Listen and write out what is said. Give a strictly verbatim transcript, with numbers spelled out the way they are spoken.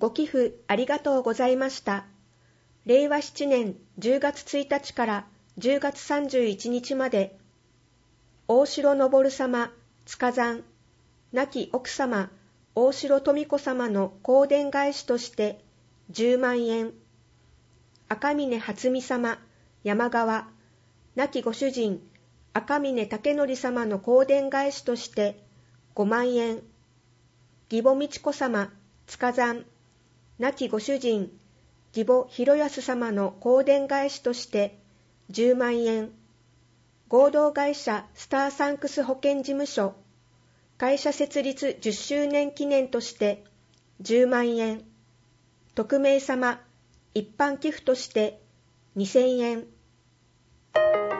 ご寄付ありがとうございました。れいわしちねんじゅうがつついたちからじゅうがつさんじゅういちにちまで、大城昇様、塚山、亡き奥様、大城富子様の香典返しとしてじゅうまんえん、赤峰初美様、山川、亡きご主人、赤峰武則様の香典返しとしてごまんえん、義母美智子様、塚山、亡きご主人、義母広安様の香典返しとしてじゅうまんえん、合同会社スターサンクス保険事務所、会社設立じゅっしゅうねん記念としてじゅうまんえん、匿名様、一般寄付としてにせんえん。